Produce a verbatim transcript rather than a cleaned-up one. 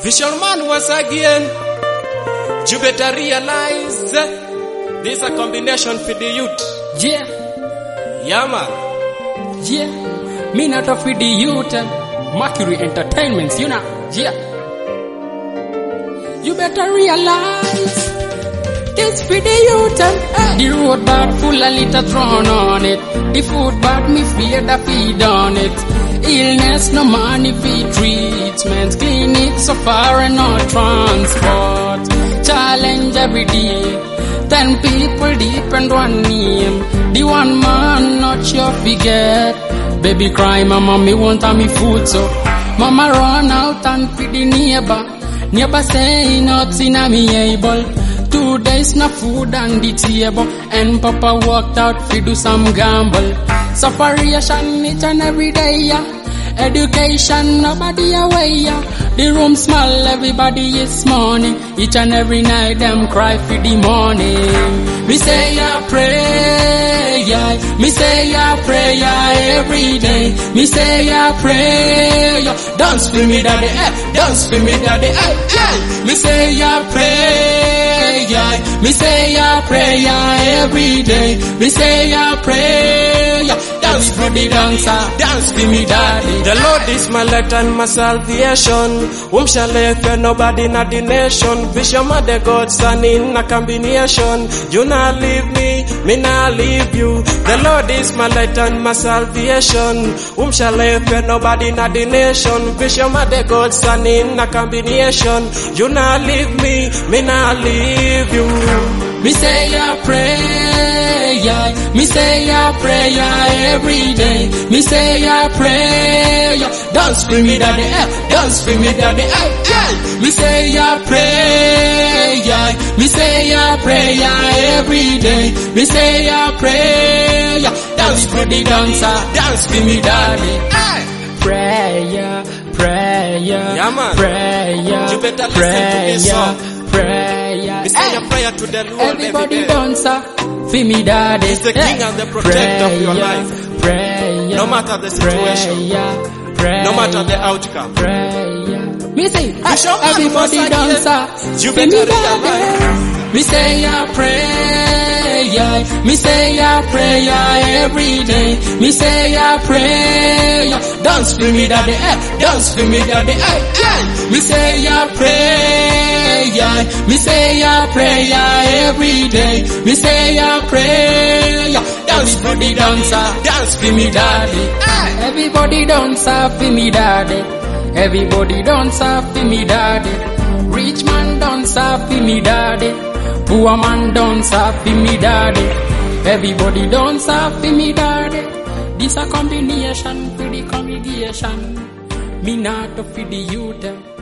Vision man once again. You better realize this is a combination for the youth. Yeah, Yeah man. yeah. Me not off with the youth. Mercury Entertainments, you know. Yeah. You better realize this for the youth. eh. The road bad full of litter thrown on it. The food bad me fear the feed on it. Illness no money for treatment. Clinic so far and no transport. Challenge every day. Ten people depend one name. The one man not sure forget. Baby cry, mama me want a me food so. Mama run out and feed the neighbor. Neighbor say nothing a me able. Two days no food on the table. And papa walked out fi do some gamble. Separation each and every day, yeah. Education, nobody away, yeah. The room small, everybody is mourning. Each and every night, them cry for the morning. Me say a prayer, me say a prayer every day. Me say a prayer, dance for me daddy, eh, dance for me daddy, eh, eh. Me say a prayer, me say a prayer every day. Me say a prayer, dance for the dancer, dance for me daddy. The Lord is my light and my salvation. Whom shall I fear? Nobody in the nation. Vision man the God son in a combination. You not leave me, me not leave you. The Lord is my light and my salvation. Whom shall I fear? Nobody in the nation. Vision man the God son in a combination. You not leave me, me not leave you. Me say a prayer, me say a prayer every day. Me say a prayer, dance for me daddy, eh, dance for me daddy, eh, eh. Me say a prayer, me say a prayer every day. Me say a prayer, dance for the dancer, dance for me daddy, eh. Prayer, prayer, Yeah, man. prayer, You better listen to prayer, this song. prayer. We say a prayer to the Lord every Everybody day. dance for me daddy. He's the king and the protector of your life. Prayer, No matter the situation. prayer, prayer, No matter the outcome. prayer. Me say, Bishop, everybody man, dance You for me better daddy. realize. Me say a prayer, me say a prayer every day. Me say a prayer, dance for me daddy, eh, dance for me daddy, eh, eh. Me say a prayer, me say a prayer every day. Me say a prayer, dance for the dancer, dance for me daddy. eh. Everybody dance for me daddy. Everybody dance for me daddy. Rich man dance for me daddy. Poor man dance for me daddy. Everybody dance for me daddy. This a combination for the congregation. Me not to feed the youth.